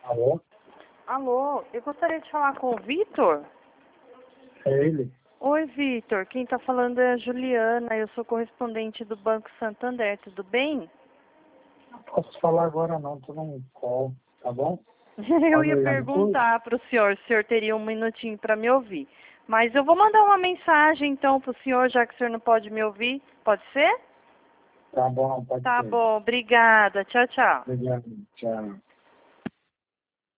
Alô? Alô, eu gostaria de falar com o Vitor. É ele? Oi, Vitor. Quem está falando é a Juliana. Eu sou correspondente do Banco Santander. Tudo bem? Não posso falar agora não, tô num call, tá bom? Eu Pode ia ligar depois? perguntar para o senhor teria um minutinho para me ouvir. Mas eu vou mandar uma mensagem então para o senhor, já que o senhor não pode me ouvir. Pode ser? Tá bom, pode Tá ser. bom, obrigada. Tchau, tchau. Obrigado, tchau.